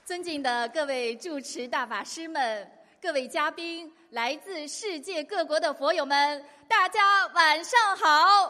尊敬的各位主持大法师们、各位嘉宾、来自世界各国的佛友们，大家晚上好！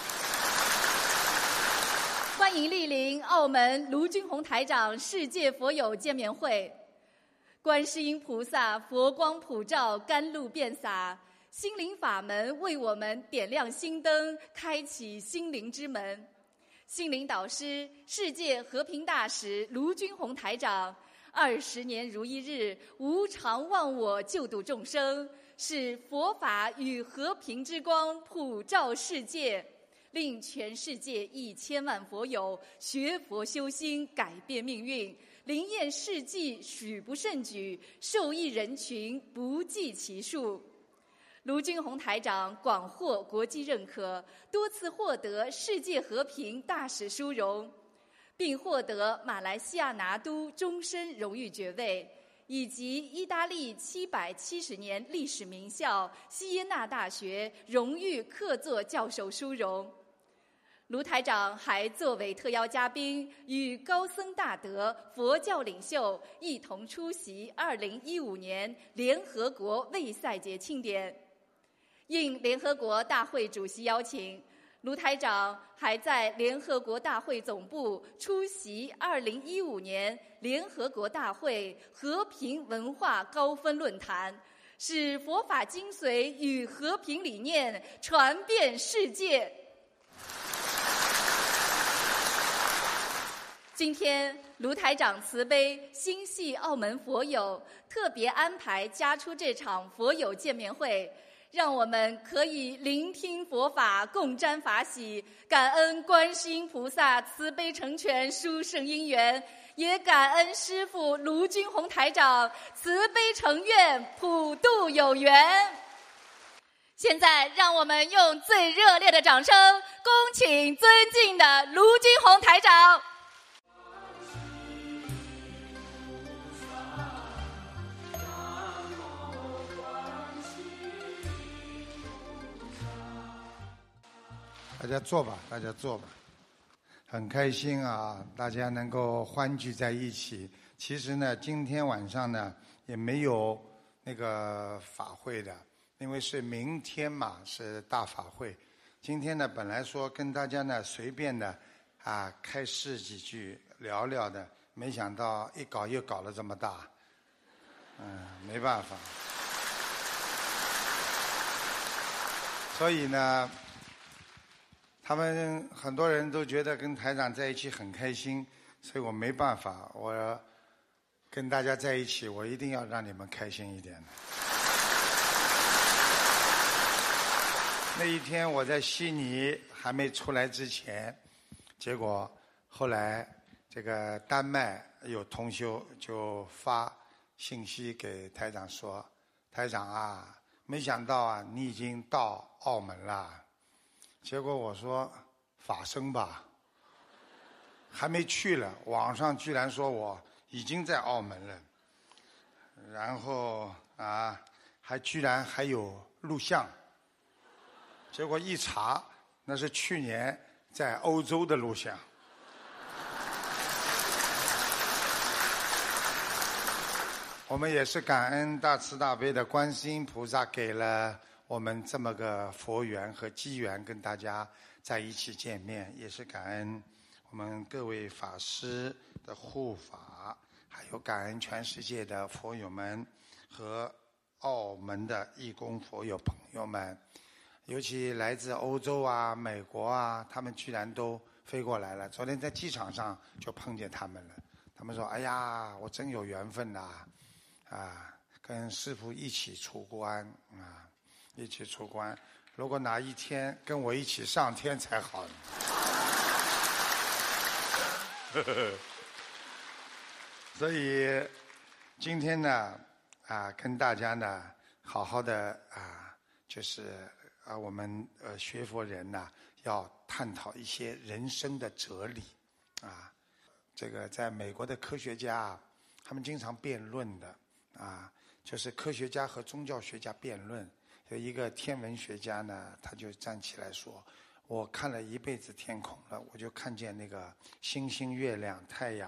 欢迎莅临澳门卢军宏台长世界佛友见面会。观世音菩萨佛光普照，甘露遍洒，心灵法门为我们点亮心灯，开启心灵之门。心灵导师、世界和平大使卢军宏台长20年如一日，无常忘我，救度众生，使佛法与和平之光普照世界，令全世界1000万佛友学佛修心，改变命运，灵验事迹许不胜举，受益人群不计其数。卢军宏台长广获国际认可，多次获得世界和平大使殊荣，并获得马来西亚拿督终身荣誉爵位，以及意大利770年历史名校锡耶纳大学荣誉客座教授殊荣。卢台长还作为特邀嘉宾，与高僧大德、佛教领袖一同出席2015年联合国卫赛节庆典。应联合国大会主席邀请，卢台长还在联合国大会总部出席2015年联合国大会和平文化高峰论坛，使佛法精髓与和平理念传遍世界。今天卢台长慈悲心系澳门佛友，特别安排加出这场佛友见面会，让我们可以聆听佛法，共沾法喜，感恩观世音菩萨慈悲成全殊胜因缘，也感恩师父卢军宏台长慈悲成愿，普度有缘。现在让我们用最热烈的掌声，恭请尊敬的卢军宏台长。 大家坐吧，大家坐吧，很开心啊，大家能够欢聚在一起。其实呢，今天晚上呢也没有那个法会的，因为是明天嘛，是大法会。今天呢，本来说跟大家呢随便的开示几句聊聊的，没想到一搞又搞了这么大，没办法。所以呢，他们很多人都觉得跟台长在一起很开心，所以我没办法，我跟大家在一起，我一定要让你们开心一点的。那一天我在悉尼还没出来之前，结果后来这个丹麦有同修就发信息给台长说，台长啊，没想到啊你已经到澳门了。结果我说法身吧，还没去了，网上居然说我已经在澳门了，然后还居然还有录像，结果一查，那是去年在欧洲的录像。我们也是感恩大慈大悲的观世音菩萨给了我们这么个佛缘和机缘，跟大家在一起见面，也是感恩我们各位法师的护法，还有感恩全世界的佛友们和澳门的义工佛友朋友们，尤其来自欧洲啊、美国啊，他们居然都飞过来了。昨天在机场上就碰见他们了，他们说：“哎呀，我真有缘分呐！跟师父一起出关一起出关，如果哪一天跟我一起上天才好呢。”所以今天呢跟大家呢好好的就是我们学佛人呢要探讨一些人生的哲理这个在美国的科学家他们经常辩论的就是科学家和宗教学家辩论。有一个天文学家呢，他就站起来说，我看了一辈子天空了，我就看见那个星星、月亮、太阳、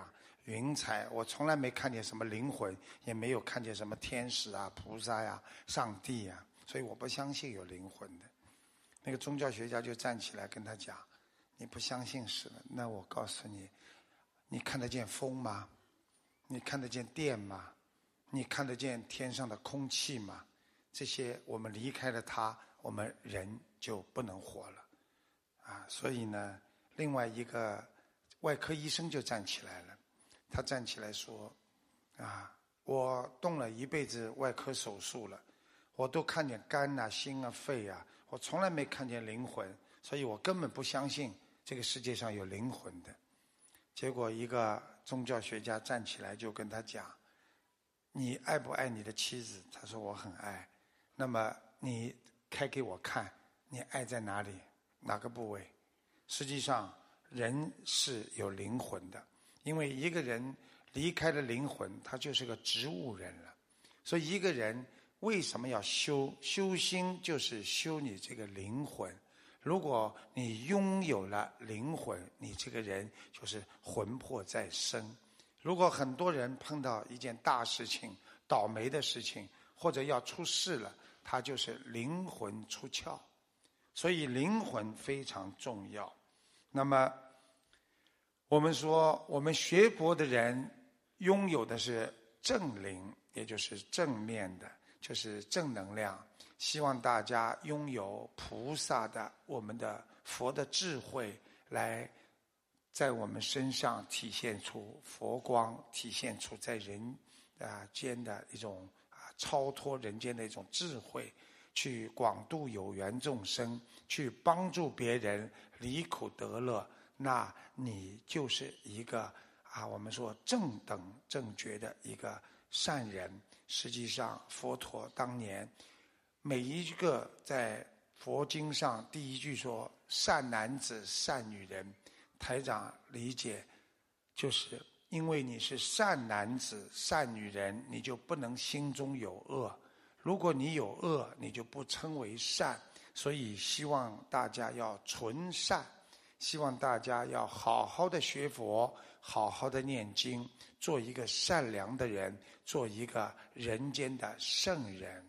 云彩，我从来没看见什么灵魂，也没有看见什么天使啊、菩萨呀、上帝呀，所以我不相信有灵魂的。那个宗教学家就站起来跟他讲：“你不相信是了，那我告诉你，你看得见风吗？你看得见电吗？你看得见天上的空气吗？这些我们离开了它，我们人就不能活了。”所以呢，另外一个外科医生就站起来了，他站起来说：“我动了一辈子外科手术了，我都看见肝啊、心啊、肺啊，我从来没看见灵魂，所以我根本不相信这个世界上有灵魂的。”结果一个宗教学家站起来就跟他讲：“你爱不爱你的妻子？”他说：“我很爱。”那么你开给我看，你爱在哪里？哪个部位？实际上人是有灵魂的，因为一个人离开了灵魂，他就是个植物人了。所以一个人为什么要修心，就是修你这个灵魂。如果你拥有了灵魂，你这个人就是魂魄在生。如果很多人碰到一件大事情、倒霉的事情，或者要出事了，他就是灵魂出窍。所以灵魂非常重要。那么我们说，我们学佛的人拥有的是正灵，也就是正面的，就是正能量。希望大家拥有菩萨的、我们的佛的智慧，来在我们身上体现出佛光，体现出在人间的一种超脱人间的一种智慧，去广度有缘众生，去帮助别人离苦得乐，那你就是一个我们说正等正觉的一个善人。实际上佛陀当年每一个在佛经上第一句说善男子善女人，台长理解就是因为你是善男子善女人，你就不能心中有恶，如果你有恶，你就不称为善。所以希望大家要纯善，希望大家要好好的学佛，好好的念经，做一个善良的人，做一个人间的圣人。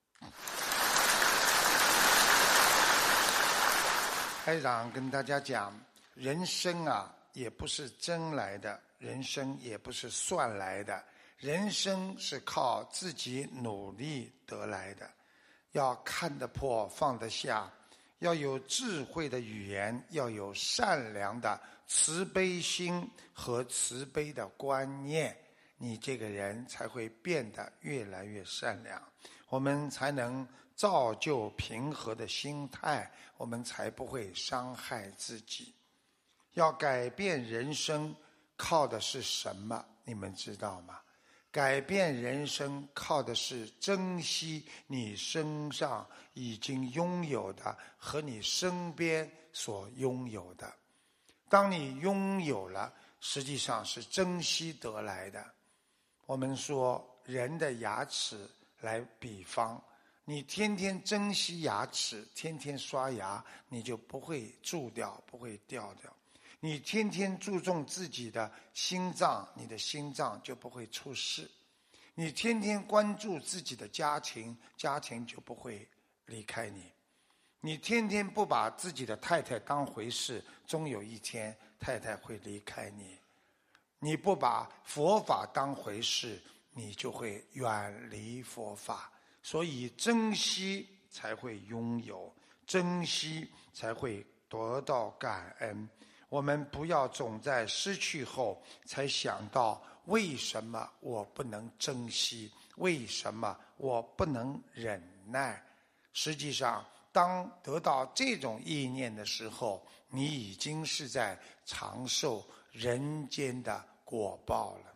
台长跟大家讲，人生也不是争来的，人生也不是算来的，人生是靠自己努力得来的。要看得破放得下，要有智慧的语言，要有善良的慈悲心和慈悲的观念，你这个人才会变得越来越善良，我们才能造就平和的心态，我们才不会伤害自己。要改变人生靠的是什么？你们知道吗？改变人生靠的是珍惜你身上已经拥有的和你身边所拥有的。当你拥有了，实际上是珍惜得来的。我们说人的牙齿来比方，你天天珍惜牙齿，天天刷牙，你就不会蛀掉，不会掉掉。你天天注重自己的心脏，你的心脏就不会出事。你天天关注自己的家庭，家庭就不会离开你。你天天不把自己的太太当回事，终有一天太太会离开你。你不把佛法当回事，你就会远离佛法。所以珍惜才会拥有，珍惜才会得到感恩。我们不要总在失去后才想到为什么我不能珍惜，为什么我不能忍耐。实际上当得到这种意念的时候，你已经是在尝受人间的果报了。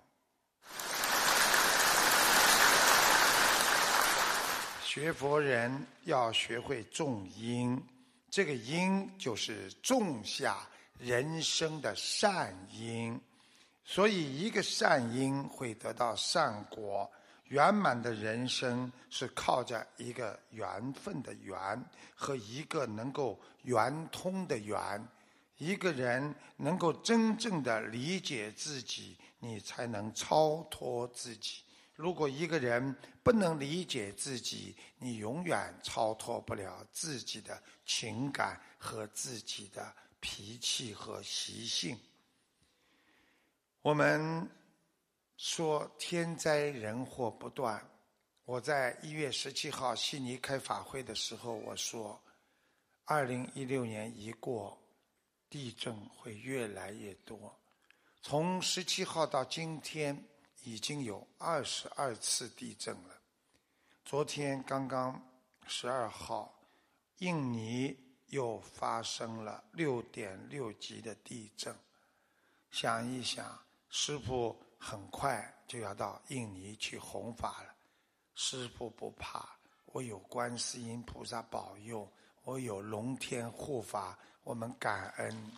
学佛人要学会种因，这个因就是种下人生的善因，所以一个善因会得到善果。圆满的人生是靠着一个缘分的缘和一个能够圆通的圆。一个人能够真正的理解自己， 你才能超脱自己。如果一个人不能理解自己，你永远超脱不了自己的情感和自己的脾气和习性。我们说天灾人祸不断，我在1月17号悉尼开法会的时候，我说2016年一过，地震会越来越多。从17号到今天已经有22次地震了。昨天刚刚12号，印尼又发生了6.6级的地震。想一想，师父很快就要到印尼去弘法了。师父不怕，我有观世音菩萨保佑，我有龙天护法，我们感恩。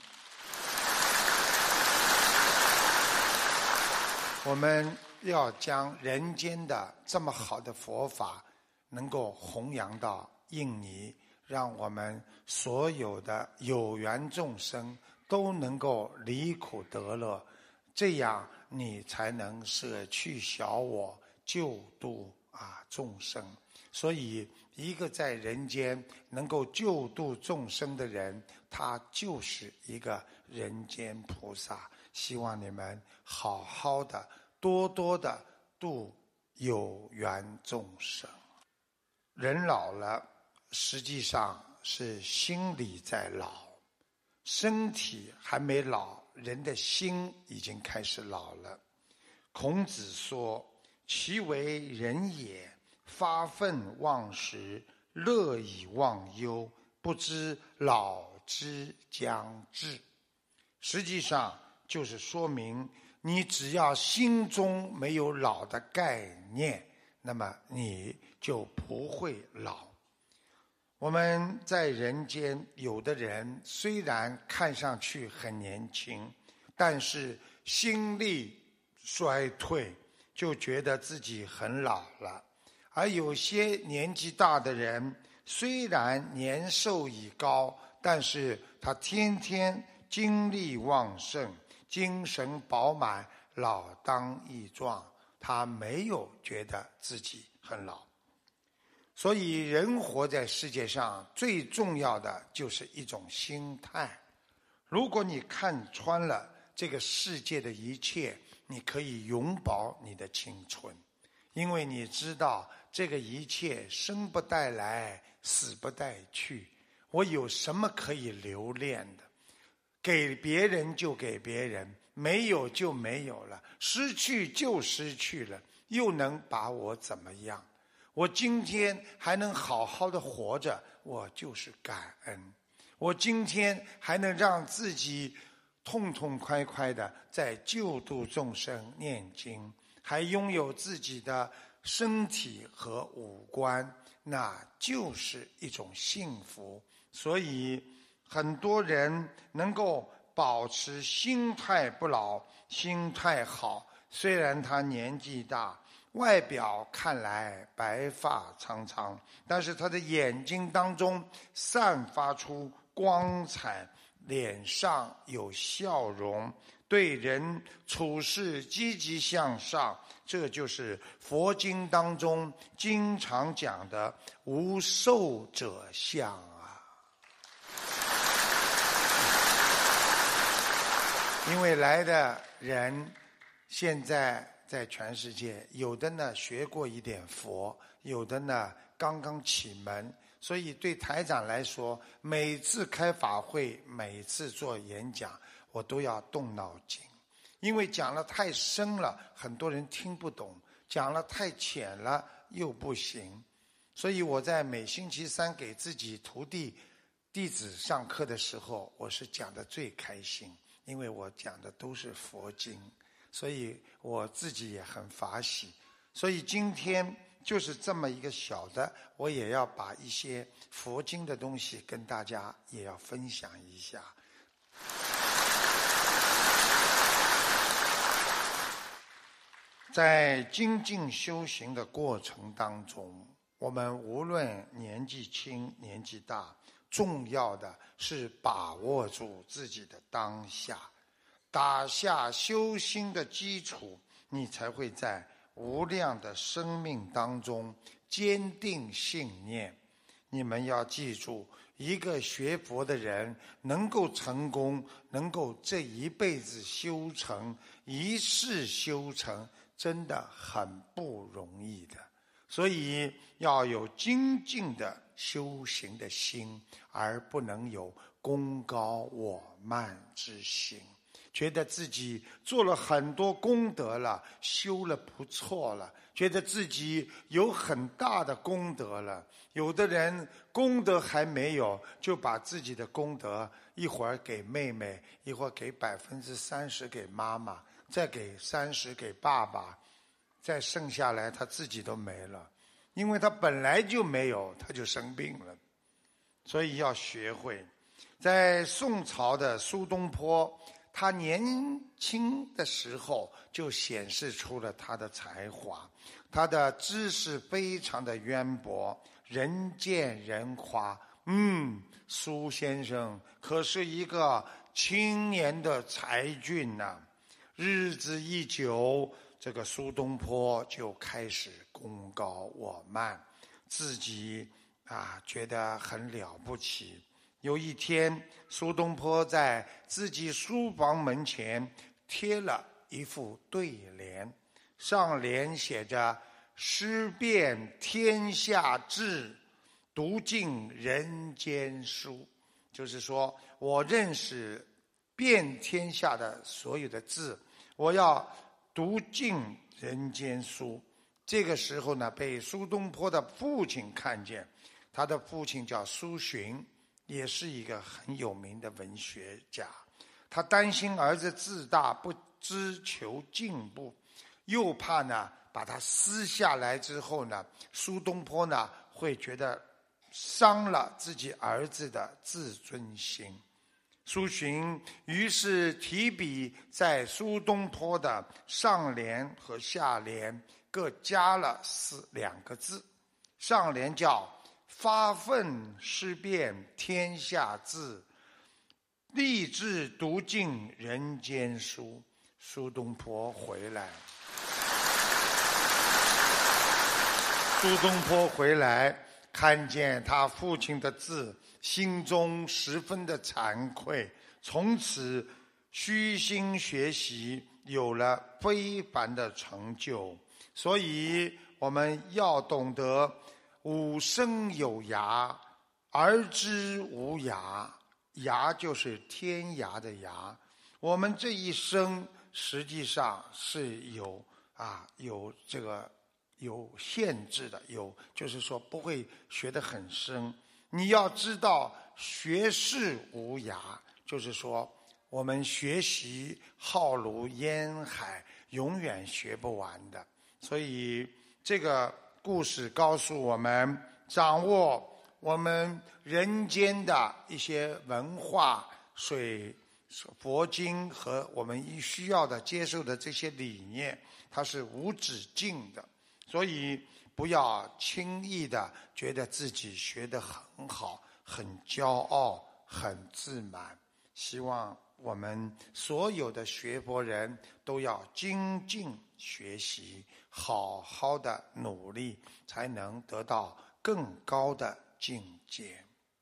我们要将人间的这么好的佛法能够弘扬到印尼，让我们所有的有缘众生都能够离苦得乐，这样你才能舍去小我，救度众生。所以一个在人间能够救度众生的人，他就是一个人间菩萨。希望你们好好的多多的度有缘众生。人老了，实际上是心理在老，身体还没老，人的心已经开始老了。孔子说：其为人也，发愤忘食，乐以忘忧，不知老之将至。实际上就是说明，你只要心中没有老的概念，那么你就不会老。我们在人间，有的人虽然看上去很年轻，但是心力衰退，就觉得自己很老了。而有些年纪大的人，虽然年寿已高，但是他天天精力旺盛，精神饱满，老当益壮，他没有觉得自己很老。所以人活在世界上，最重要的就是一种心态。如果你看穿了这个世界的一切，你可以永葆你的青春，因为你知道这个一切生不带来，死不带去，我有什么可以留恋的？给别人就给别人，没有就没有了，失去就失去了，又能把我怎么样？我今天还能好好的活着，我就是感恩。我今天还能让自己痛痛快快的在救度众生念经，还拥有自己的身体和五官，那就是一种幸福。所以很多人能够保持心态不老，心态好，虽然他年纪大，外表看来白发苍苍，但是他的眼睛当中散发出光彩，脸上有笑容，对人处事积极向上，这就是佛经当中经常讲的无寿者相啊。因为来的人现在在全世界，有的呢学过一点佛，有的呢刚刚启门，所以对台长来说，每次开法会，每次做演讲，我都要动脑筋，因为讲了太深了，很多人听不懂，讲了太浅了又不行。所以我在每星期三给自己徒弟弟子上课的时候，我是讲得最开心，因为我讲的都是佛经，所以我自己也很法喜。所以今天就是这么一个小的，我也要把一些佛经的东西跟大家也要分享一下。在精进修行的过程当中，我们无论年纪轻年纪大，重要的是把握住自己的当下。 打下修心的基础，你才会在无量的生命当中坚定信念。你们要记住，一个学佛的人能够成功，能够这一辈子修成，一世修成，真的很不容易的。所以要有精进的修行的心，而不能有功高我慢之心，觉得自己做了很多功德了，修了不错了，觉得自己有很大的功德了。有的人功德还没有，就把自己的功德一会儿给妹妹，一会儿给30%给妈妈，再给30%给爸爸，再剩下来他自己都没了。因为他本来就没有，他就生病了。所以要学会。在宋朝的苏东坡，他年轻的时候就显示出了他的才华，他的知识非常的渊博，人见人夸。苏先生可是一个青年的才俊呐。日子一久，这个苏东坡就开始功高我慢，自己觉得很了不起。有一天，苏东坡在自己书房门前贴了一副对联，上联写着“识遍天下志，读尽人间书”，就是说我认识遍天下的所有的字，我要读尽人间书。这个时候呢，被苏东坡的父亲看见，他的父亲叫苏洵，也是一个很有名的文学家。他担心儿子自大不知求进步，又怕呢把他撕下来之后呢，苏东坡呢会觉得伤了自己儿子的自尊心。苏洵于是提笔在苏东坡的上联和下联各加了2个字，上联叫发愤识遍天下志，立志读尽人间书。苏东坡回来，看见他父亲的字，心中十分的惭愧，从此虚心学习，有了非凡的成就。所以我们要懂得吾生有涯，而知无涯。涯就是天涯的涯。我们这一生实际上是有限制的，就是说不会学得很深。你要知道学识无涯，就是说我们学习浩如烟海，永远学不完的。所以这个故事告诉我们，掌握我们人间的一些文化、佛经和我们需要的接受的这些理念，它是无止境的。所以不要轻易的觉得自己学得很好，很骄傲，很自满。希望我们所有的学佛人都要精进学习，好好的努力，才能得到更高的境界。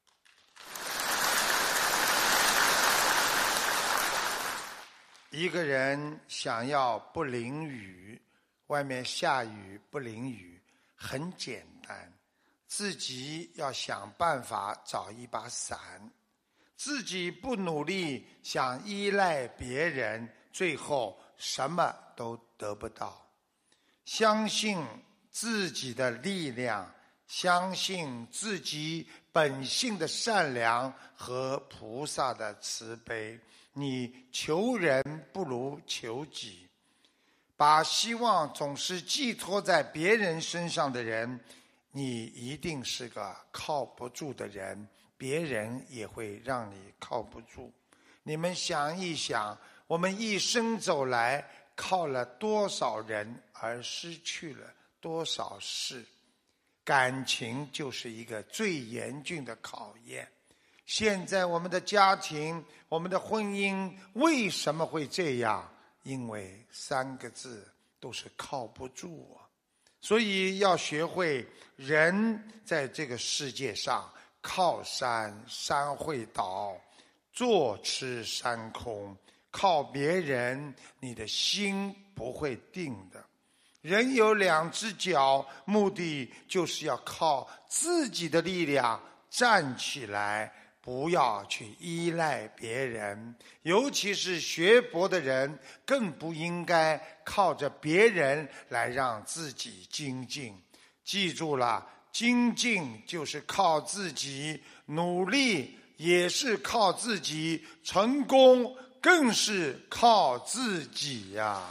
一个人想要不淋雨，外面下雨不淋雨，很简单，自己要想办法找一把伞。自己不努力，想依赖别人，最后什么都得不到。相信自己的力量，相信自己本性的善良和菩萨的慈悲。你求人不如求己，把希望总是寄托在别人身上的人，你一定是个靠不住的人，别人也会让你靠不住。你们想一想，我们一生走来，靠了多少人而失去了多少事？感情就是一个最严峻的考验。 现在我们的家庭，我们的婚姻为什么会这样？因为3个字，都是靠不住啊。所以要学会，人在这个世界上，靠山山会倒，坐吃山空。靠别人，你的心不会定的。人有2只脚，目的就是要靠自己的力量站起来，不要去依赖别人。尤其是学佛的人，更不应该靠着别人来让自己精进。记住了，精进就是靠自己，努力也是靠自己，成功更是靠自己呀。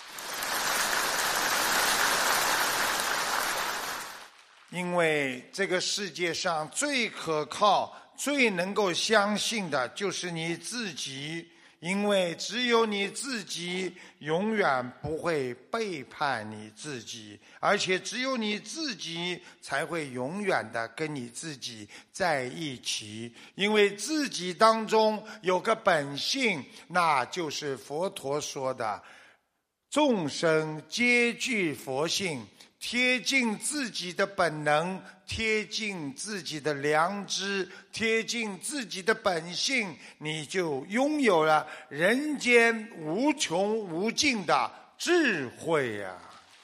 因为这个世界上最可靠、最能够相信的就是你自己，因为只有你自己永远不会背叛你自己，而且只有你自己才会永远的跟你自己在一起。因为自己当中有个本性，那就是佛陀说的众生皆具佛性，贴近自己的本能，贴近自己的良知，贴近自己的本性，你就拥有了人间无穷无尽的智慧呀。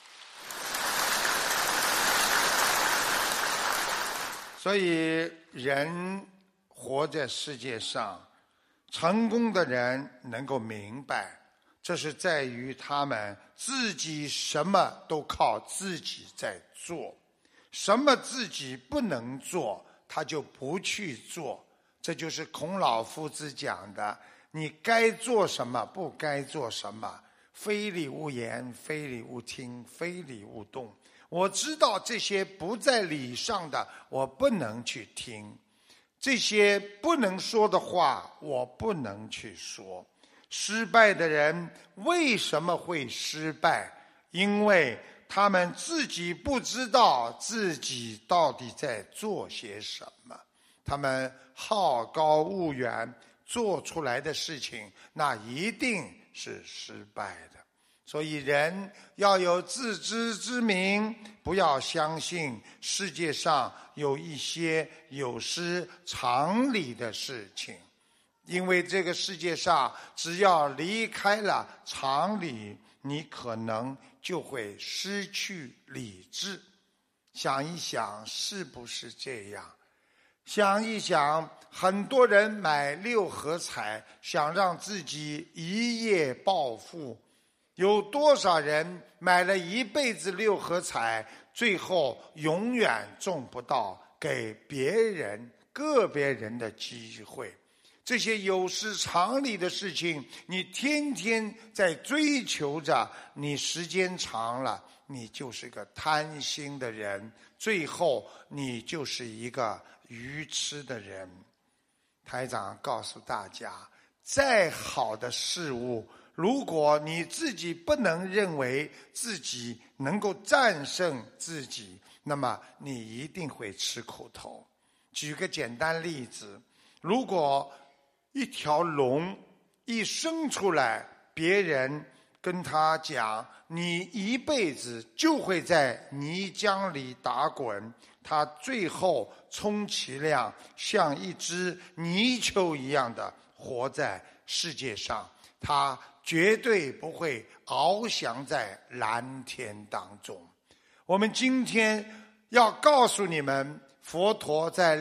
所以人活在世界上，成功的人能够明白，这是在于他们自己什么都靠自己在做，什么自己不能做，他就不去做。这就是孔老夫子讲的，你该做什么，不该做什么，非礼勿言，非礼勿听，非礼勿动。我知道这些不在理上的，我不能去听；这些不能说的话，我不能去说。失败的人为什么会失败？因为他们自己不知道自己到底在做些什么，他们好高骛远，做出来的事情那一定是失败的。所以人要有自知之明，不要相信世界上有一些有失常理的事情。因为这个世界上只要离开了常理，你可能就会失去理智。想一想是不是这样？想一想，很多人买6合彩，想让自己一夜暴富。有多少人买了一辈子6合彩，最后永远中不到给别人个别人的机会？这些有失常理的事情，你天天在追求着，你时间长了，你就是个贪心的人，最后你就是一个愚痴的人。台长告诉大家，再好的事物，如果你自己不能认为自己能够战胜自己，那么你一定会吃苦头。举个简单例子，如果一条龙一生出来，别人跟他讲你一辈子就会在泥浆里打滚，他最后充其量像一只泥鳅一样的活在世界上，他绝对不会翱翔在蓝天当中。我们今天要告诉你们，佛陀在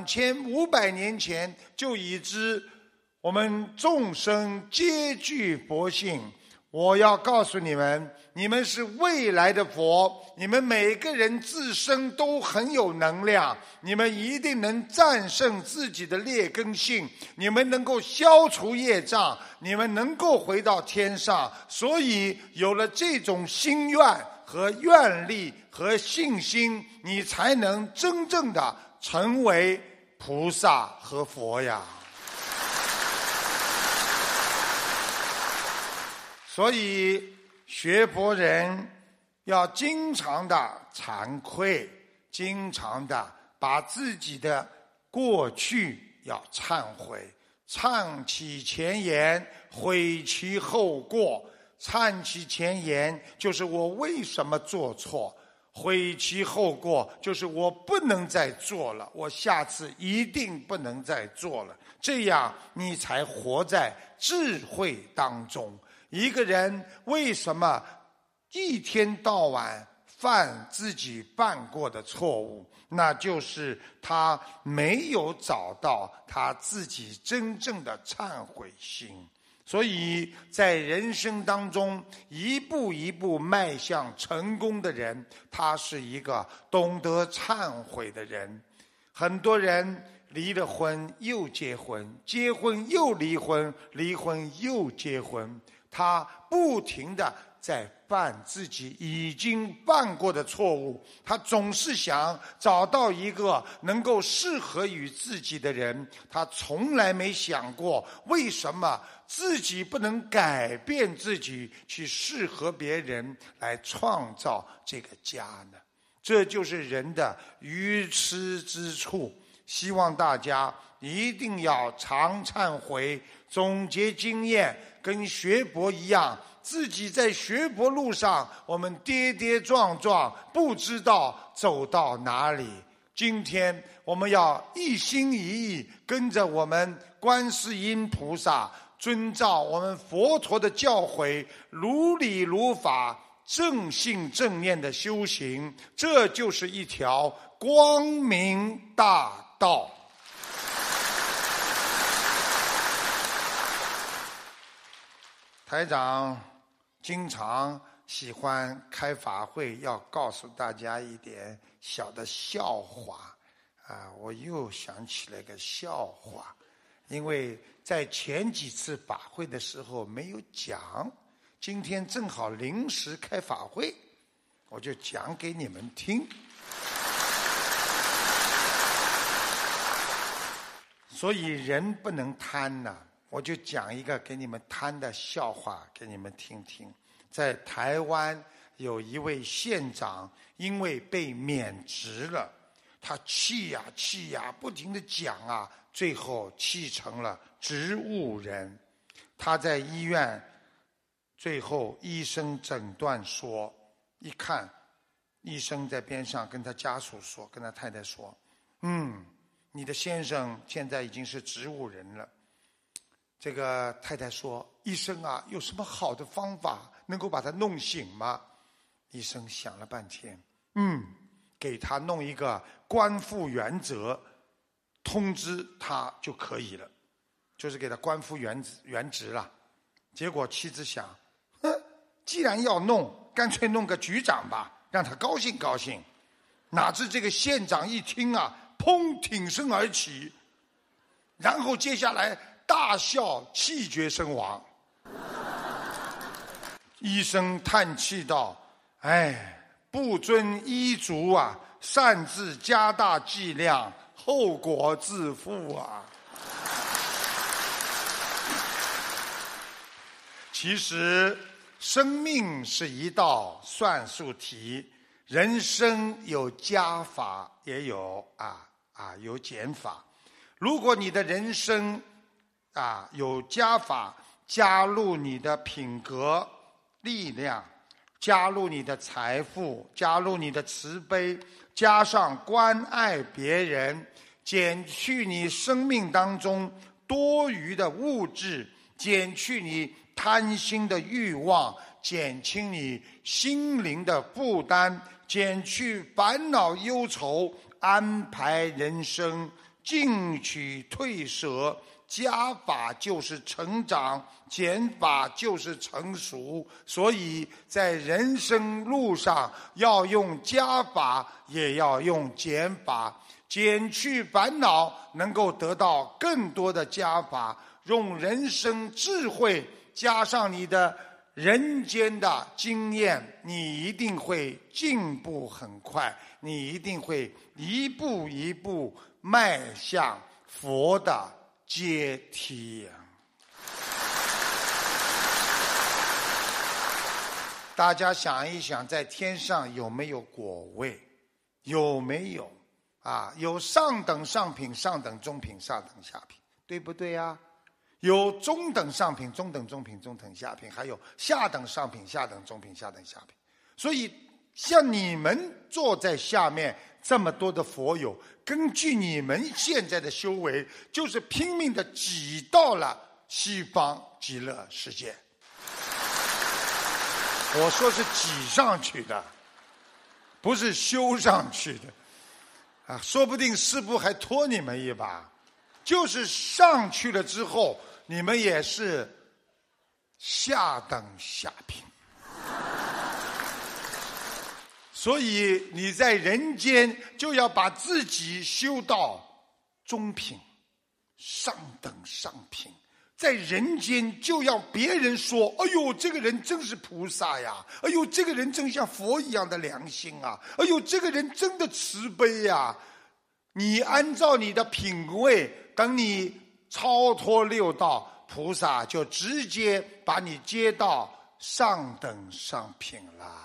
2500年前就已知我们众生皆具佛性。我要告诉你们，你们是未来的佛，你们每个人自身都很有能量，你们一定能战胜自己的劣根性，你们能够消除业障，你们能够回到天上。所以有了这种心愿和愿力和信心，你才能真正的成为菩萨和佛呀。所以学佛人要经常的惭愧，经常的把自己的过去要忏悔，忏其前言，悔其后过。忏其前言就是我为什么做错，悔其后过就是我不能再做了，我下次一定不能再做了。这样你才活在智慧当中。一个人为什么一天到晚犯自己犯过的错误，那就是他没有找到他自己真正的忏悔心。所以在人生当中一步一步迈向成功的人，他是一个懂得忏悔的人。很多人离了婚又结婚，结婚又离婚，离婚又结婚，他不停地在犯自己已经犯过的错误，他总是想找到一个能够适合于自己的人，他从来没想过为什么自己不能改变自己，去适合别人来创造这个家呢？这就是人的愚痴之处。希望大家一定要常忏悔，总结经验，跟学佛一样，自己在学佛路上我们跌跌撞撞，不知道走到哪里。今天我们要一心一意跟着我们观世音菩萨，遵照我们佛陀的教诲，如理如法，正信正念的修行，这就是一条光明大道。台长经常喜欢开法会，要告诉大家一点小的笑话啊！我又想起了一个笑话，因为在前几次法会的时候没有讲，今天正好临时开法会，我就讲给你们听。所以人不能贪呐，我就讲一个给你们贪的笑话给你们听听。在台湾有一位县长，因为被免职了，他气呀气呀，不停地讲啊，最后气成了植物人。他在医院，最后医生诊断说，一看，医生在边上跟他家属说，跟他太太说，你的先生现在已经是植物人了。这个太太说，医生啊，有什么好的方法能够把他弄醒吗？医生想了半天，给他弄一个官复原则，通知他就可以了，就是给他官复原职了。结果妻子想，既然要弄，干脆弄个局长吧，让他高兴高兴。哪知这个县长一听啊，砰，挺身而起，然后接下来大笑，气绝身亡。医生叹气道，不遵医嘱啊，擅自加大剂量，后果自负啊。其实生命是一道算术题，人生有加法也有有减法。如果你的人生有加法，加入你的品格力量，加入你的财富，加入你的慈悲，加上关爱别人，减去你生命当中多余的物质，减去你贪心的欲望，减轻你心灵的负担，减去烦恼忧愁，安排人生，进取退舍。加法就是成长，减法就是成熟。所以在人生路上要用加法，也要用减法，减去烦恼，能够得到更多的加法，用人生智慧加上你的人间的经验，你一定会进步很快，你一定会一步一步迈向佛的阶梯。大家想一想，在天上有没有果位？有没有有上等上品、上等中品、上等下品，对不对呀？有中等上品、中等中品、中等下品，还有下等上品、下等中品、下等下品。所以像你们坐在下面这么多的佛友，根据你们现在的修为，就是拼命的挤到了西方极乐世界。我说是挤上去的，不是修上去的。说不定师父还拖你们一把，就是上去了之后，你们也是下等下品。所以你在人间就要把自己修到中品、上等上品，在人间就要别人说：“哎呦，这个人真是菩萨呀！哎呦，这个人真像佛一样的良心啊！哎呦，这个人真的慈悲呀！”你按照你的品位，等你超脱六道，菩萨就直接把你接到上等上品啦。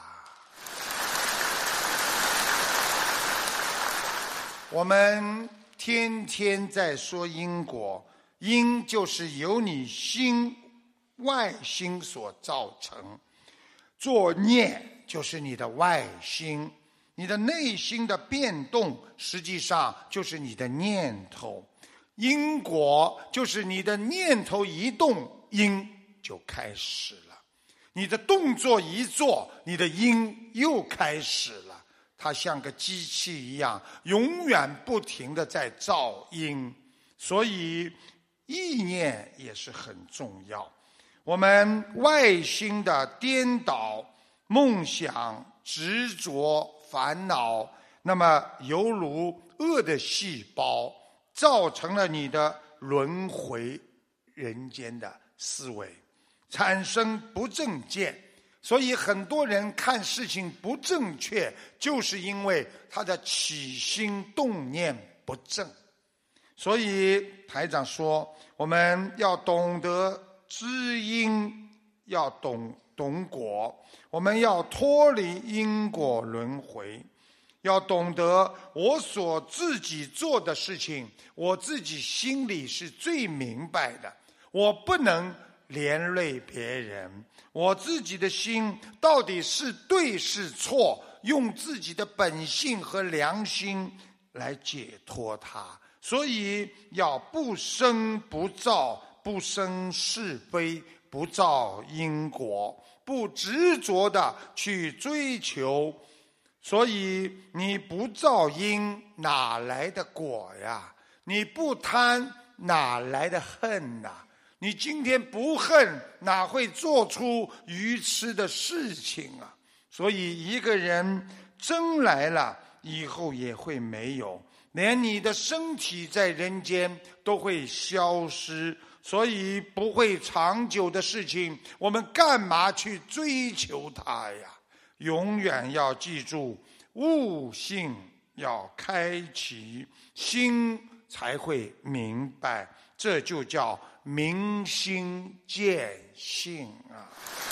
我们天天在说因果，因就是由你心外心所造成，作念就是你的外心，你的内心的变动实际上就是你的念头，因果就是你的念头一动，因就开始了，你的动作一做，你的因又开始了。它像个机器一样，永远不停地在造因，所以意念也是很重要。我们外心的颠倒、梦想、执着、烦恼，那么犹如恶的细胞，造成了你的轮回人间的思维，产生不正见。所以很多人看事情不正确，就是因为他的起心动念不正。所以台长说，我们要懂得知因，要懂果，我们要脱离因果轮回，要懂得我所自己做的事情，我自己心里是最明白的，我不能连累别人，我自己的心到底是对是错，用自己的本性和良心来解脱它。所以要不生不造，不生是非，不造因果，不执着的去追求。所以你不造因，哪来的果呀？你不贪，哪来的恨呐？你今天不恨，哪会做出愚痴的事情啊？所以一个人真来了，以后也会没有，连你的身体在人间都会消失，所以不会长久的事情，我们干嘛去追求它呀？永远要记住，悟性要开启，心才会明白，这就叫明心见性啊！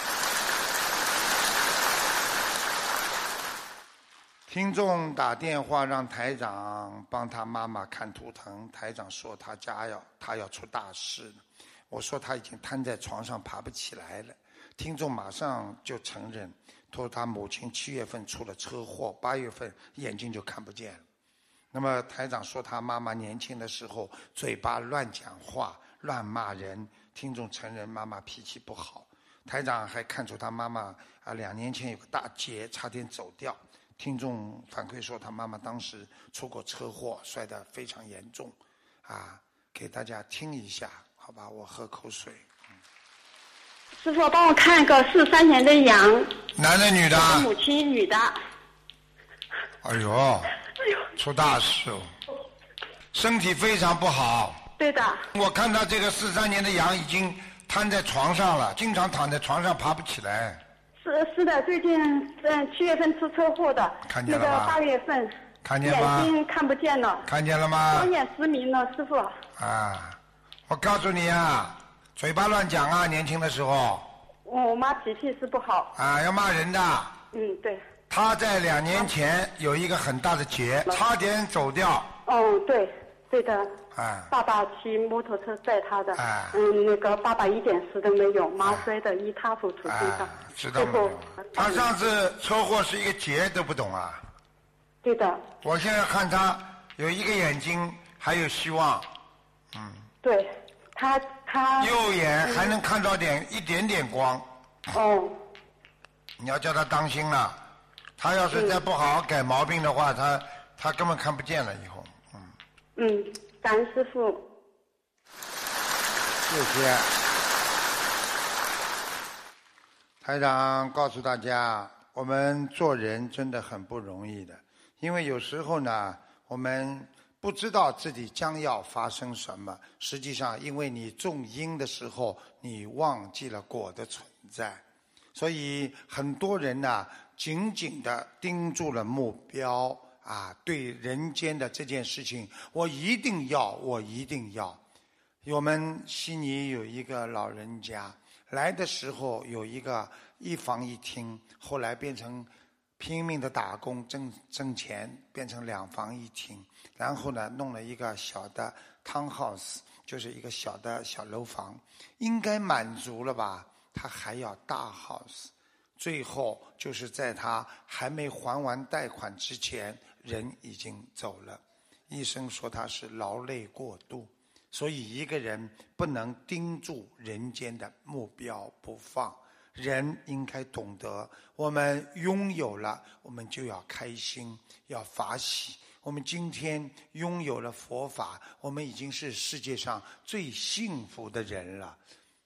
听众打电话让台长帮他妈妈看图腾，台长说他要出大事了。我说他已经瘫在床上爬不起来了。听众马上就承认，说他母亲7月份出了车祸，8月份眼睛就看不见了。那么台长说他妈妈年轻的时候嘴巴乱讲话，乱骂人，听众承认妈妈脾气不好。台长还看出他妈妈2年前有个大劫，差点走掉。听众反馈说他妈妈当时出过车祸，摔得非常严重给大家听一下好吧，我喝口水。 师父帮我看个43年的羊， 男的女的？ 母亲女的。 哎呦，出大事哦，身体非常不好。 对的。 我看他这个43年的羊已经瘫在床上了，经常躺在床上爬不起来。 是的，最近7月份出车祸的， 看见了吗？ 那个8月份， 看见吗？ 眼睛看不见了。 看见了吗？ 双眼失明了，师父。 我告诉你嘴巴乱讲年轻的时候。 我妈脾气是不好。 要骂人的。 对。 他在2年前有一个很大的劫，差点走掉。 哦，对，对的。 哎。 爸爸骑摩托车载他的。 哎。 那个爸爸一点事都没有，妈摔得一塌糊涂地上。 知道没有？他上次车祸是一个劫都不懂啊。 对的。 我现在看他有一个眼睛还有希望。 对，他。 右眼还能看到一点点光。 哦。 你要叫他当心了，他要是再不好好改毛病的话，他根本看不见了以后。 感恩师父。 谢谢。台长告诉大家，我们做人真的很不容易的，因为有时候呢，我们不知道自己将要发生什么。实际上，因为你种因的时候，你忘记了果的存在。所以很多人呢，紧紧地盯住了目标啊，对人间的这件事情，我一定要，我一定要。我们悉尼有一个老人家，来的时候有一个一房一厅，后来变成拼命的打工挣钱，变成2房1厅，然后呢弄了一个小的 townhouse， 就是一个小楼房，应该满足了吧？他还要大 house， 最后就是在他还没还完贷款之前，人已经走了。医生说他是劳累过度，所以一个人不能盯住人间的目标不放。人应该懂得，我们拥有了，我们就要开心，要法喜。我们今天拥有了佛法，我们已经是世界上最幸福的人了。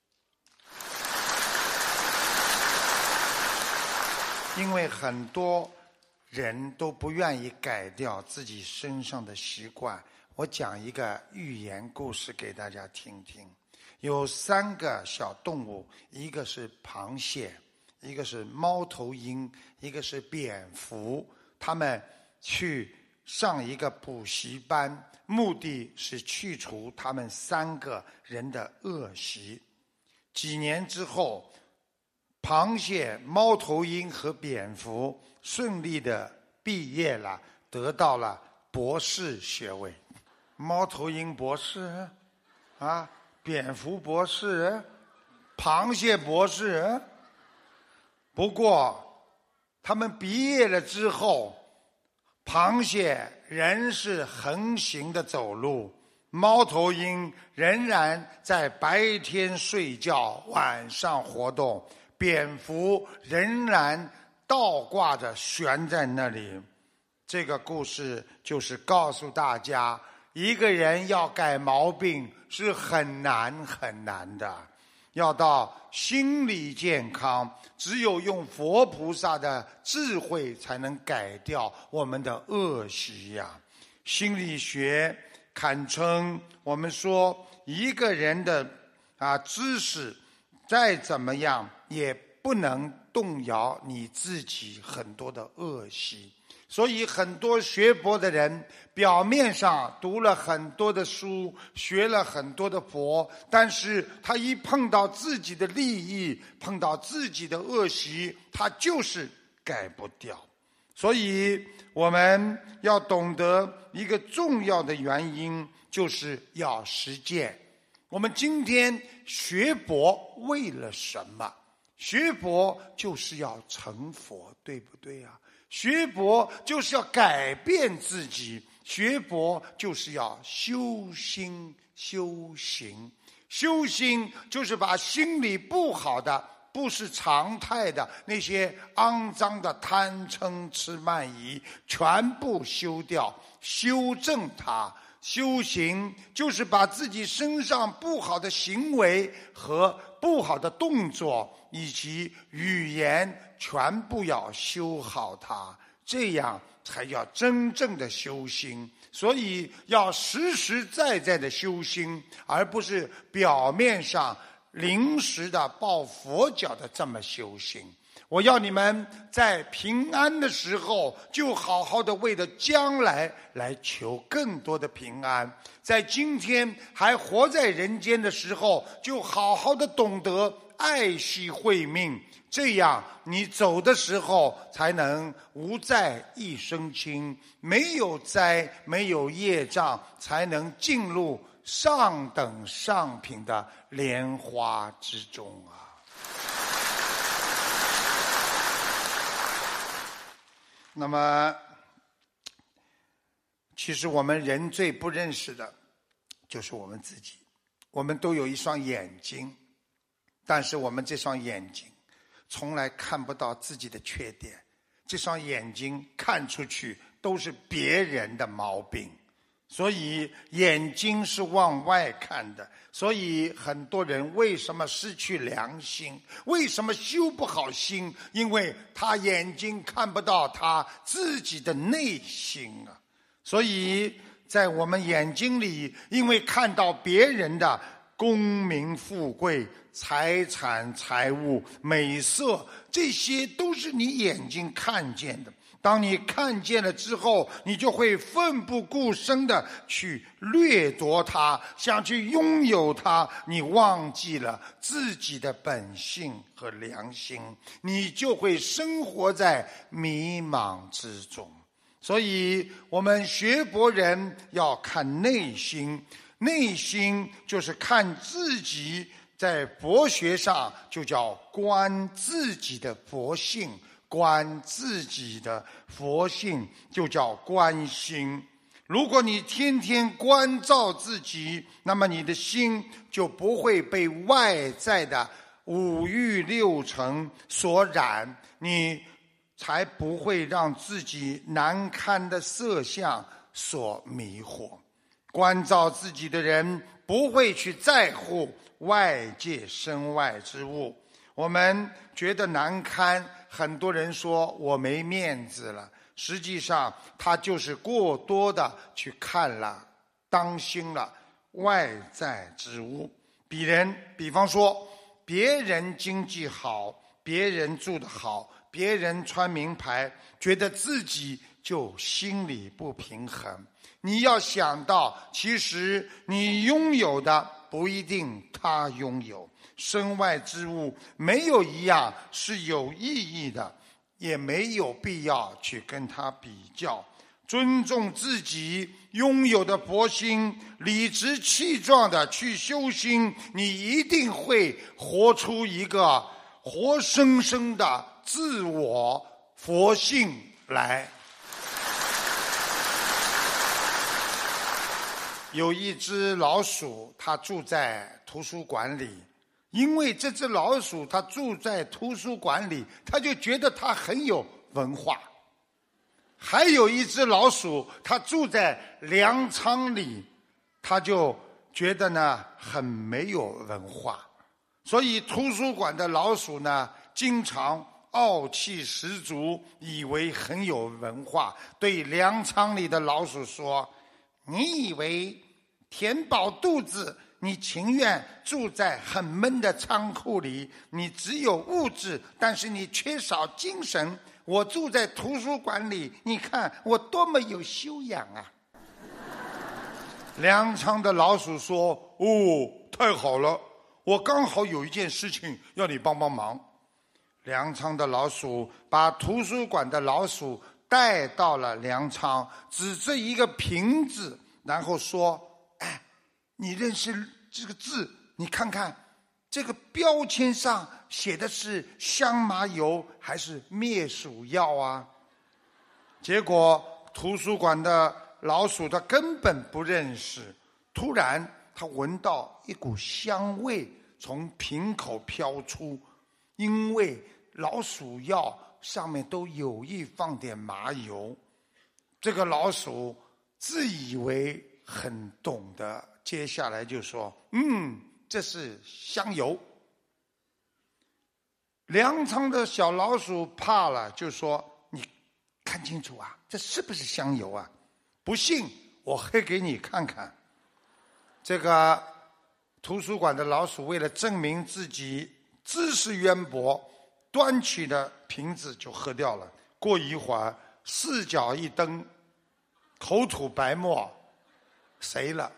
因为很多人都不愿意改掉自己身上的习惯。我讲一个寓言故事给大家听听。有3个小动物，一个是螃蟹，一个是猫头鹰，一个是蝙蝠。他们去上一个补习班，目的是去除他们3个人的恶习。几年之后，螃蟹、猫头鹰和蝙蝠顺利的毕业了，得到了博士学位。猫头鹰博士啊，蝙蝠博士，螃蟹博士。不过他们毕业了之后，螃蟹仍是横行的走路，猫头鹰仍然在白天睡觉，晚上活动，蝙蝠仍然倒挂着悬在那里。这个故事就是告诉大家，一个人要改毛病是很难很难的，要到心理健康，只有用佛菩萨的智慧才能改掉我们的恶习呀。心理学堪称我们说一个人的知识再怎么样也不能动摇你自己很多的恶习。所以很多学佛的人表面上读了很多的书，学了很多的佛，但是他一碰到自己的利益，碰到自己的恶习，他就是改不掉。所以我们要懂得一个重要的原因，就是要实践。我们今天学佛为了什么？学佛就是要成佛，对不对啊？学佛就是要改变自己，学佛就是要修心修行。修心就是把心里不好的，不是常态的那些肮脏的贪嗔痴慢疑全部修掉，修正它。修行就是把自己身上不好的行为和不好的动作以及语言全部要修好它，这样才叫真正的修心。所以要实实在在的修心，而不是表面上临时的抱佛脚的这么修心。我要你们在平安的时候就好好的为了将来来求更多的平安，在今天还活在人间的时候就好好的懂得爱惜慧命，这样你走的时候才能无灾一身轻，没有灾没有业障，才能进入上等上品的莲花之中啊。那么其实我们人最不认识的就是我们自己。我们都有一双眼睛，但是我们这双眼睛从来看不到自己的缺点，这双眼睛看出去都是别人的毛病。所以眼睛是往外看的，所以很多人为什么失去良心，为什么修不好心，因为他眼睛看不到他自己的内心啊。所以在我们眼睛里，因为看到别人的功名富贵、财产财物、美色，这些都是你眼睛看见的。当你看见了之后，你就会奋不顾身的去掠夺它，想去拥有它，你忘记了自己的本性和良心，你就会生活在迷茫之中。所以我们学佛人要看内心，内心就是看自己，在佛学上就叫观自己的佛性，观自己的佛性就叫观心。如果你天天关照自己，那么你的心就不会被外在的五欲六尘所染，你才不会让自己难堪的色相所迷惑。关照自己的人不会去在乎外界身外之物。我们觉得难堪，很多人说我没面子了，实际上他就是过多的去看了当心了外在之物。比方说别人经济好，别人住得好，别人穿名牌，觉得自己就心里不平衡。你要想到，其实你拥有的不一定他拥有，身外之物没有一样是有意义的，也没有必要去跟他比较。尊重自己拥有的佛心，理直气壮的去修心，你一定会活出一个活生生的自我佛性来。有一只老鼠，它住在图书馆里，因为这只老鼠它住在图书馆里，它就觉得它很有文化。还有一只老鼠，它住在粮仓里，它就觉得呢很没有文化。所以图书馆的老鼠呢，经常傲气十足，以为很有文化，对粮仓里的老鼠说，你以为填饱肚子，你情愿住在很闷的仓库里，你只有物质，但是你缺少精神。我住在图书馆里，你看我多么有修养啊。粮仓的老鼠说，哦，太好了，我刚好有一件事情要你帮帮忙。粮仓的老鼠把图书馆的老鼠带到了粮仓，指着一个瓶子，然后说，哎，你认识这个字？你看看这个标签上写的是香麻油还是灭鼠药啊？结果图书馆的老鼠它根本不认识。突然它闻到一股香味从瓶口飘出，因为老鼠药上面都有意放点麻油。这个老鼠自以为很懂得，接下来就说，这是香油。粮仓的小老鼠怕了，就说，你看清楚啊，这是不是香油啊？不信我黑给你看看。这个图书馆的老鼠为了证明自己知识渊博，端起的瓶子就喝掉了。过一会儿四脚一蹬，口吐白沫，谁了？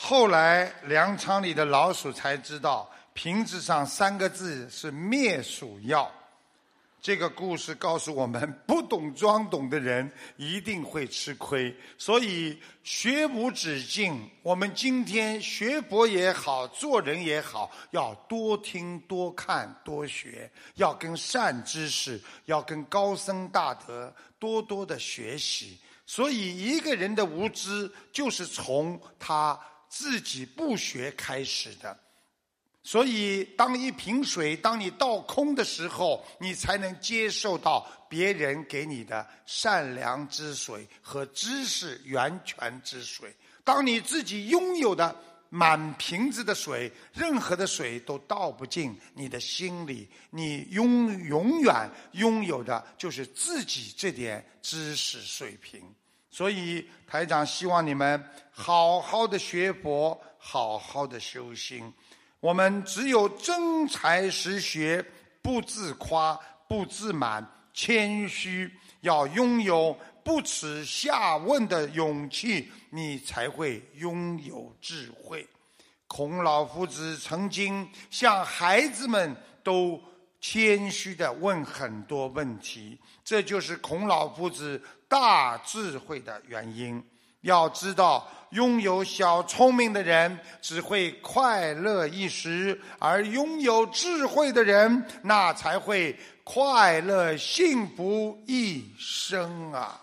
后来粮仓里的老鼠才知道，瓶子上3个字是灭鼠药。这个故事告诉我们，不懂装懂的人一定会吃亏。所以学无止境，我们今天学佛也好，做人也好，要多听多看多学，要跟善知识，要跟高僧大德多多的学习。所以一个人的无知就是从他自己不学开始的。所以当一瓶水当你倒空的时候，你才能接受到别人给你的善良之水和知识源泉之水。当你自己拥有的满瓶子的水，任何的水都倒不进你的心里，你永远拥有的就是自己这点知识水平。所以台长希望你们好好的学佛，好好的修心。我们只有真才实学，不自夸，不自满，谦虚，要拥有不耻下问的勇气，你才会拥有智慧。孔老夫子曾经向孩子们都谦虚地问很多问题，这就是孔老夫子大智慧的原因。要知道，拥有小聪明的人只会快乐一时，而拥有智慧的人那才会快乐幸福一生啊！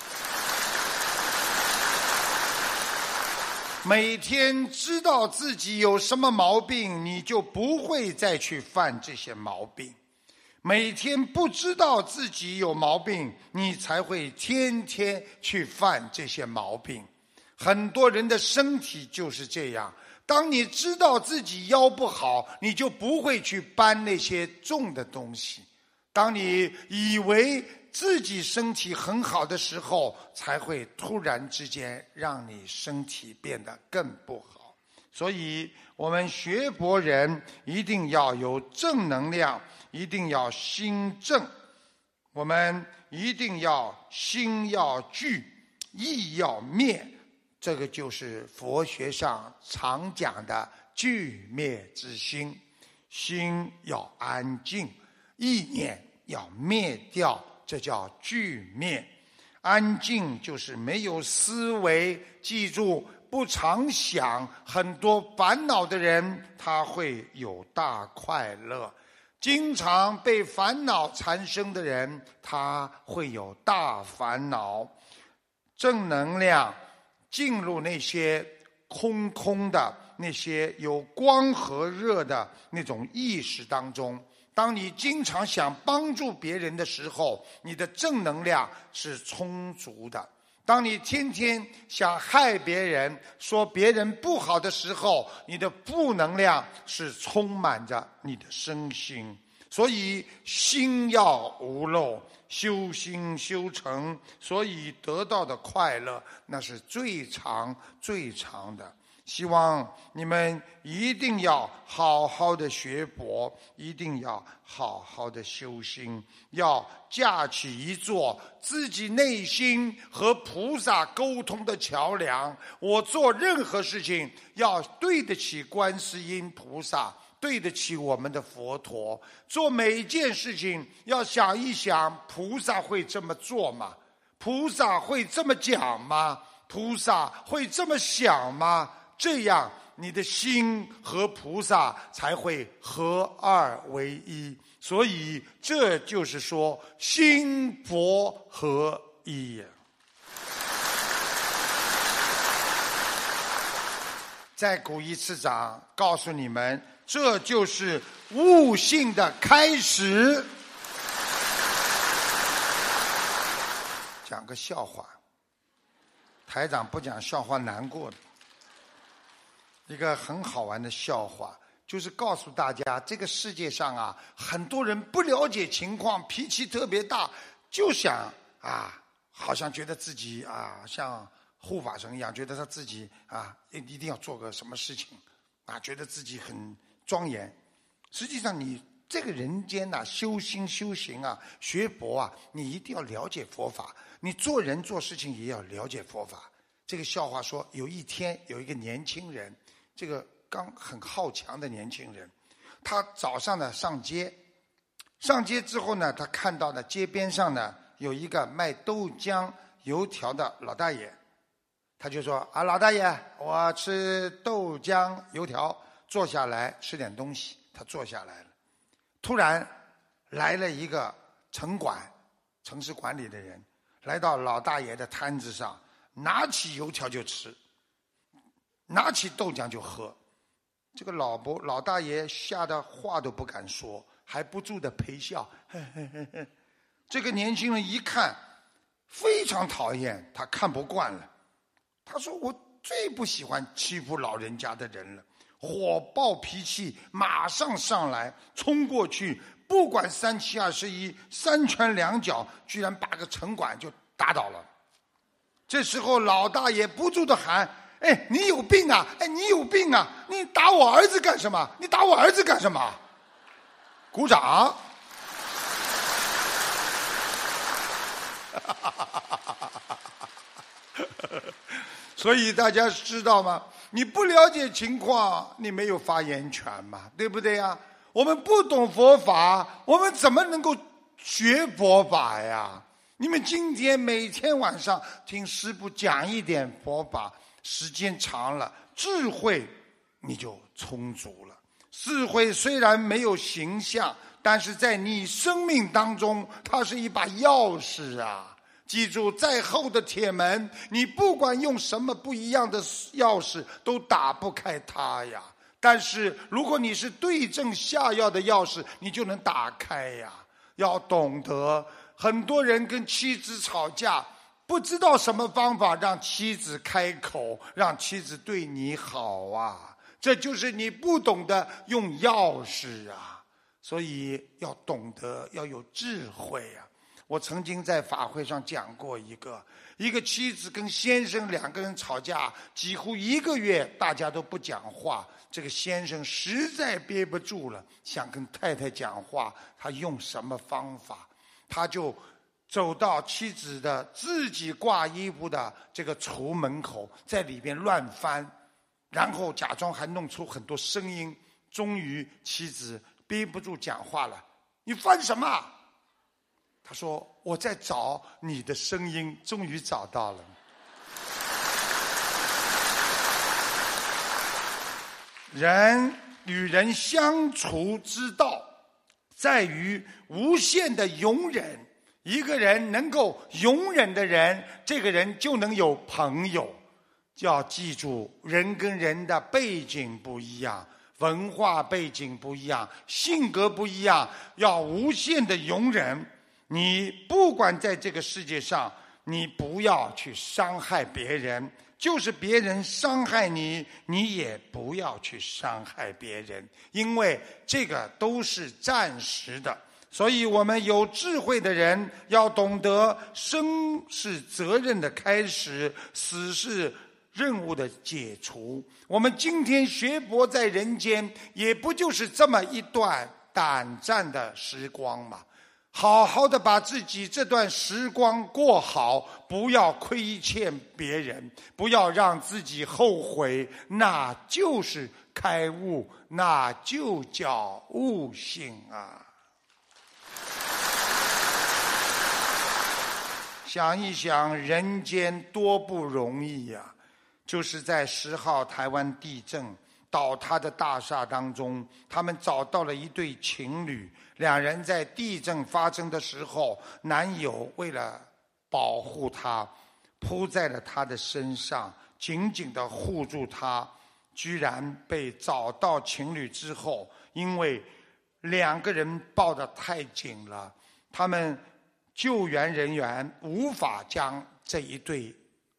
每天知道自己有什么毛病，你就不会再去犯这些毛病。每天不知道自己有毛病，你才会天天去犯这些毛病。很多人的身体就是这样，当你知道自己腰不好，你就不会去搬那些重的东西。当你以为自己身体很好的时候，才会突然之间让你身体变得更不好。所以我们学佛人一定要有正能量，一定要心正，我们一定要心要聚，意要灭，这个就是佛学上常讲的聚灭之心。心要安静，意念要灭掉，这叫聚灭。安静就是没有思维，记住不常想，很多烦恼的人他会有大快乐。经常被烦恼缠身的人，他会有大烦恼。正能量进入那些空的、那些有光和热的那种意识当中。当你经常想帮助别人的时候，你的正能量是充足的。当你天天想害别人，说别人不好的时候，你的负能量是充满着你的身心。所以心要无漏，修心修成，所以得到的快乐那是最长最长的。希望你们一定要好好的学佛，一定要好好的修心，要架起一座自己内心和菩萨沟通的桥梁。我做任何事情要对得起观世音菩萨，对得起我们的佛陀。做每一件事情要想一想，菩萨会这么做吗？菩萨会这么讲吗？菩萨会这么想吗？这样你的心和菩萨才会合二为一。所以这就是说心佛合一。再鼓一次掌，告诉你们，这就是悟性的开始。讲个笑话，台长不讲笑话难过的。一个很好玩的笑话，就是告诉大家，这个世界上啊，很多人不了解情况，脾气特别大，就想好像觉得自己像护法神一样，觉得他自己一定要做个什么事情觉得自己很庄严。实际上你这个人间修心修行学佛你一定要了解佛法，你做人做事情也要了解佛法。 这个笑话说，有一天有一个年轻人，这个刚很好强的年轻人，他早上呢上街之后呢，他看到呢街边上呢有一个卖豆浆油条的老大爷，他就说啊，老大爷，我吃豆浆油条，坐下来吃点东西。他坐下来了，突然来了一个城市管理的人，来到老大爷的摊子上，拿起油条就吃，拿起豆浆就喝。这个老大爷吓得话都不敢说，还不住的陪笑。这个年轻人一看非常讨厌，他看不惯了。他说，我最不喜欢欺负老人家的人了，火爆脾气马上上来，冲过去，不管3七21，三拳两脚，居然把个城管就打倒了。这时候老大爷不住的喊，哎，你有病啊！哎，你有病啊！你打我儿子干什么？你打我儿子干什么？鼓掌。所以大家知道吗？你不了解情况，你没有发言权嘛，对不对呀？我们不懂佛法，我们怎么能够学佛法呀？你们今天每天晚上听师父讲一点佛法，时间长了，智慧你就充足了。智慧虽然没有形象，但是在你生命当中，它是一把钥匙啊！记住，再厚的铁门，你不管用什么不一样的钥匙，都打不开它呀。但是如果你是对症下药的钥匙，你就能打开呀。要懂得，很多人跟妻子吵架，不知道什么方法让妻子开口，让妻子对你好啊。这就是你不懂得用钥匙啊。所以要懂得，要有智慧啊。我曾经在法会上讲过一个妻子跟先生2个人吵架，几乎1个月大家都不讲话。这个先生实在憋不住了，想跟太太讲话，他用什么方法？他就走到妻子的自己挂衣服的这个橱门口，在里边乱翻，然后假装还弄出很多声音。终于妻子憋不住讲话了，你翻什么？他说，我在找你的声音，终于找到了。人与人相处之道，在于无限的容忍。一个人能够容忍的人，这个人就能有朋友。要记住，人跟人的背景不一样，文化背景不一样，性格不一样，要无限的容忍。你不管在这个世界上，你不要去伤害别人，就是别人伤害你，你也不要去伤害别人，因为这个都是暂时的。所以我们有智慧的人要懂得，生是责任的开始，死是任务的解除。我们今天学佛在人间，也不就是这么一段短暂的时光嘛。好好的把自己这段时光过好，不要亏欠别人，不要让自己后悔，那就是开悟，那就叫悟性啊。想一想，人间多不容易呀！就是在10号台湾地震倒塌的大厦当中，他们找到了一对情侣，2人在地震发生的时候，男友为了保护她，扑在了她的身上，紧紧地护住她，居然被找到情侣之后，因为2个人抱得太紧了，他们救援人员无法将这一对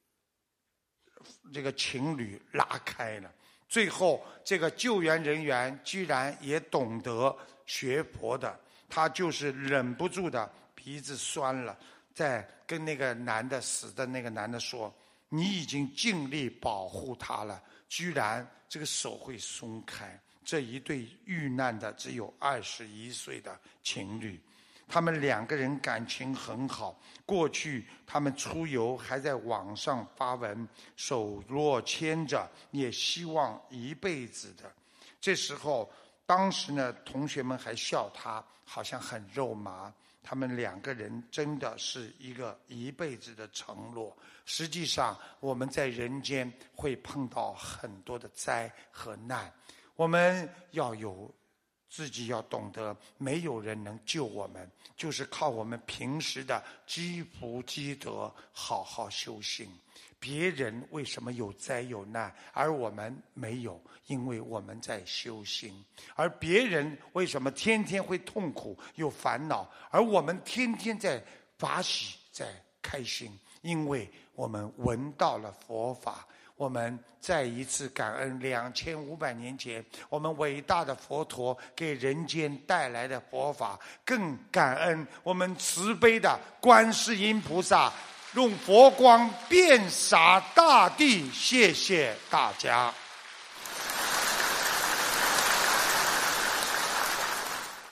这个情侣拉开了。最后这个救援人员居然也懂得学佛的，他就是忍不住的鼻子酸了，在跟那个男的死的那个男的说，你已经尽力保护他了，居然这个手会松开。这一对遇难的只有21岁的情侣， 他们2个人感情很好，过去他们出游还在网上发文，手若牵着，也希望一辈子的。这时候当时呢，同学们还笑他好像很肉麻，他们2个人真的是一辈子的承诺。实际上我们在人间会碰到很多的灾和难，我们自己要懂得，没有人能救我们，就是靠我们平时的积福积德，好好修行。别人为什么有灾有难，而我们没有？因为我们在修行。而别人为什么天天会痛苦有烦恼，而我们天天在法喜在开心？因为我们闻到了佛法。我们再一次感恩2500年前我们伟大的佛陀给人间带来的佛法，更感恩我们慈悲的观世音菩萨用佛光遍洒大地。谢谢大家。